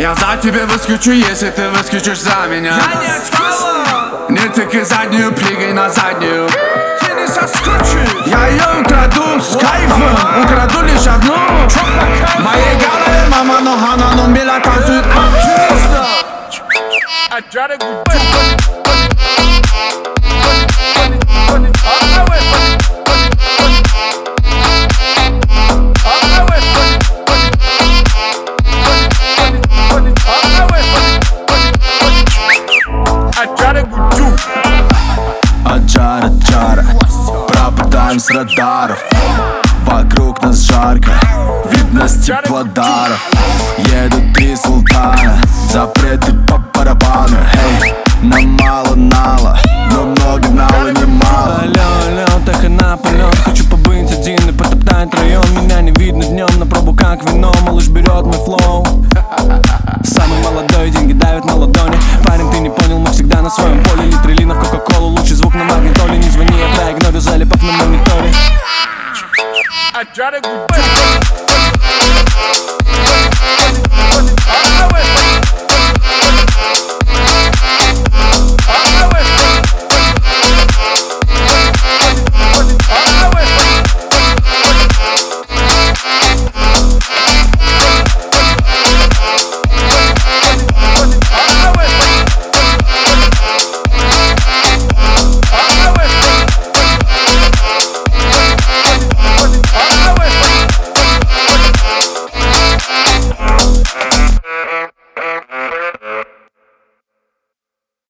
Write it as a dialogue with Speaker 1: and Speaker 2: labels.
Speaker 1: Я за тебя выскочу, если ты выскочишь за меня.
Speaker 2: Я не отстала.
Speaker 1: Не тыкай заднюю, прыгай на заднюю.
Speaker 2: Ты не соскочишь.
Speaker 1: Я ее украду с кайфом, украду лишь одну. В моей голове мама, но она нумбила танцует.
Speaker 3: Аджара, пропадаем с радаров. Вокруг нас жарко, видно с теплодаров. Едут три султана, запреты по барабану. Эй, нам мало нала, но много нала немало.
Speaker 4: Алло, так и на полет. Хочу побыть один и потоптать район. Меня не видно днем, на пробу как вино. Малыш берет мой флоу. Самый молодой, деньги давят на ладони. Парень, ты не понял, мы всегда на своем поле. Литрелина в кока-колу, лучший звук на магнитоле. Не звони, я проигнорю, залипав на мониторе.